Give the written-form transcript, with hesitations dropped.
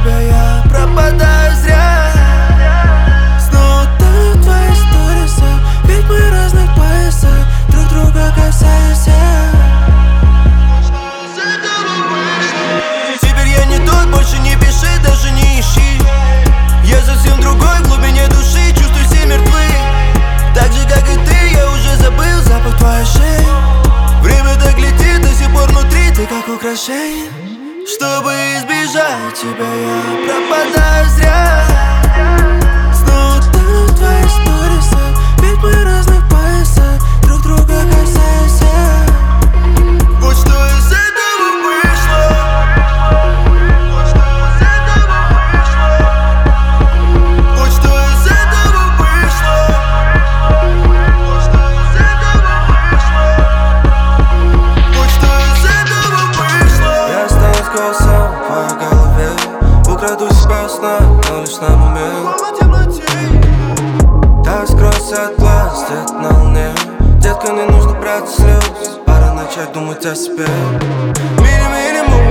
тебя, я пропадаю зря. Снова тают твои сторисы, ведь мы разных поясах, друг друга касаясь. Теперь я не тот, больше не пиши, даже не ищи. Я совсем другой, в глубине души чувствую, все мертвы. Так же, как и ты, я уже забыл запах твоей шеи. Время так летит, до сих пор внутри ты как украшение. Чтобы избежать тебя, я пропадаю зря. Снова тают твои сторисы, ведь мы разных поясах, друг друга касаясь. Вот что из этого вышло. Вот что из этого вышло. Вот что из этого вышло. Вот что из этого вышло. Вот что из этого вышло. Я останусь голосом в твоей голове. Украду себя у сна, но лишь на момент. Так скройся от глаз, где-то на луне. Детка, не нужно брать слез, пора начать думать о себе. Мини-мини-му.